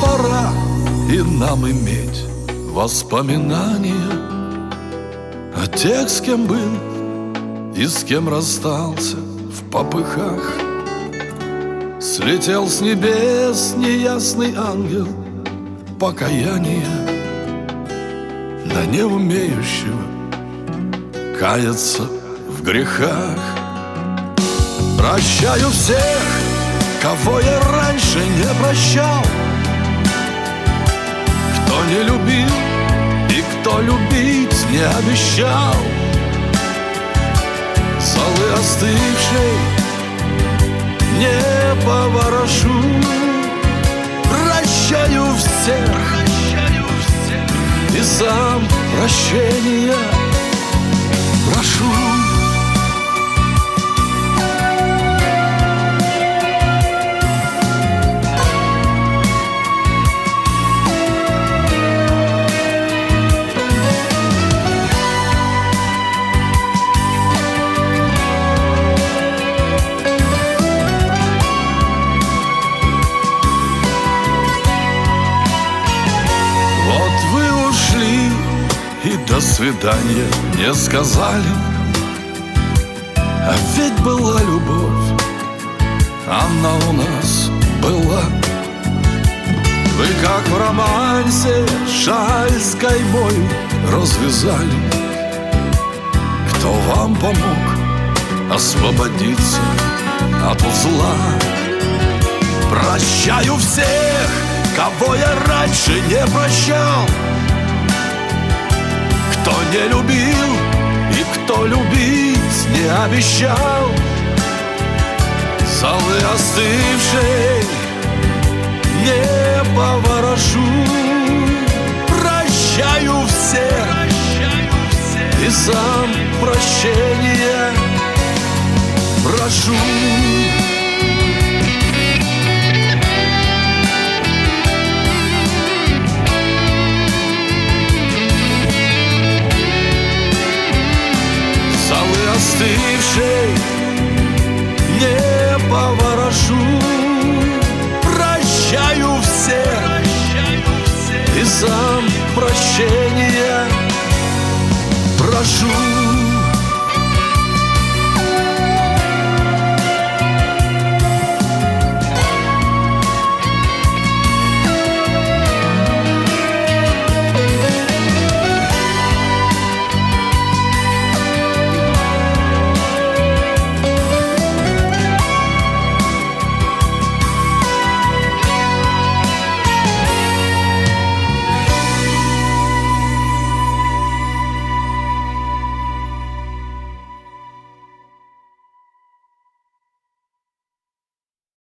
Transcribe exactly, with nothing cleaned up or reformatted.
пора и нам иметь воспоминания о тех, с кем был и с кем расстался в попыхах. Слетел с небес неясный ангел покаяния на неумеющего каяться в грехах. Прощаю всех, кого я раньше не прощал, кто не любил и кто любить не обещал. Золы остывшей не поворошу. Прощаю всех и сам прощения прошу. И до свидания не сказали, а ведь была любовь, она у нас была. Вы как в романсе шаль с каймой развязали. Кто вам помог освободиться от узла? Прощаю всех, кого я раньше не прощал, кто не любил и кто любить не обещал. Золы остывшей не поворошу. Прощаю всех и сам прощения прошу. Остывшей не поворошу. Прощаю всех и сам прощения прошу.